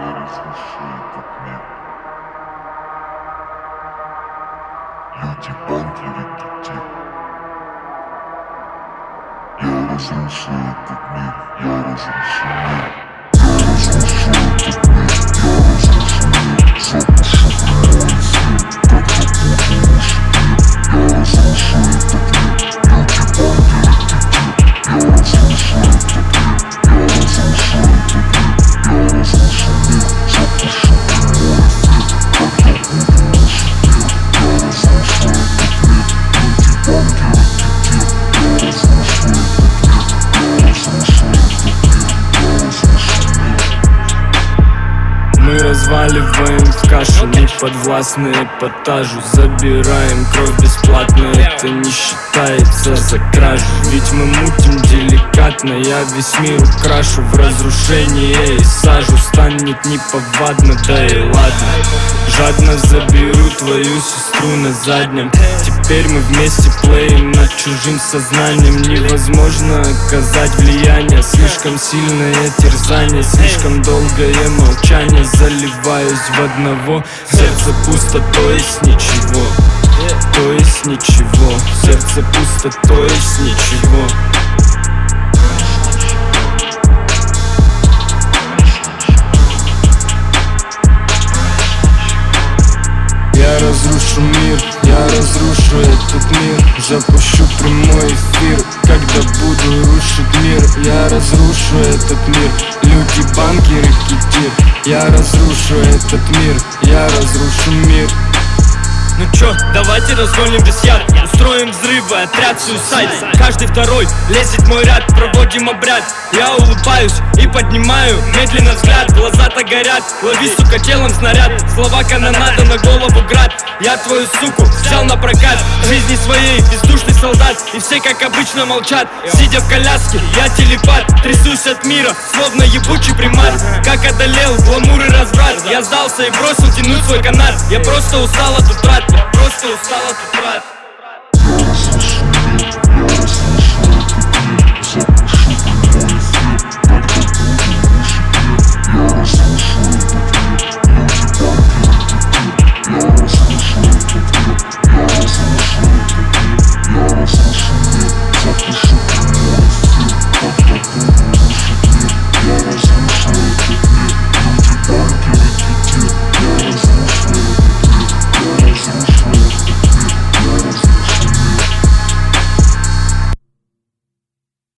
разрушу этот мир. Люди, банки, рекетир. Я разрушу этот мир, я разрушу мир. Я разрушу этот мир, я разрушу мир. Запущу прямой эфир, когда буду рушить мир. Я разрушу этот мир, люди, банки, рекетир. Я разрушу этот мир, я разрушу этот мир. Я разрушу мир, запущу прямой эфир, когда буду рушить мир. Я разрушу этот мир, люди, банки, рекетир. Я разрушу этот мир, я разрушу этот мир. Я разрушу мир. Мы разваливаем в кашу, не подвластны эпатажу. Забираем кровь бесплатно, это не считается за кражу. Ведь мы мутим деликатно, я весь мир украшу в разрушение и сажу. Станет неповадно, да и ладно. Жадно заберу твою сестру на заднем. Теперь мы вместе плеем над чужим сознанием. Невозможно оказать влияние, слишком сильное терзание, слишком долгое молчание. Заливаюсь в одного, сердце пусто, то есть ничего. То есть ничего, сердце пусто, то есть ничего. Я разрушу мир, я разрушу этот мир. Запущу прямой эфир, когда буду рушить мир. Я разрушу этот мир, люди, банки, рекетир. Я разрушу этот мир, я разрушу мир. Ну чё, давайте разгоним весь яд. Устроим взрывы, отряд суицид. Каждый второй лезет в мой ряд, проводим обряд. Я улыбаюсь и поднимаю медленно взгляд. Глаза-то горят, лови, сука, телом снаряд. Слова канонада, на голову град. Я твою суку взял на прокат. В жизни своей бездушный солдат. И все как обычно молчат. Сидя в коляске, я телепат. Трясусь от мира, словно ебучий примат. Как одолел гламур и разврат. Я сдался и бросил тянуть свой канат. Я просто устал от утрат. Я просто устал от утрат. Я разрушу мир,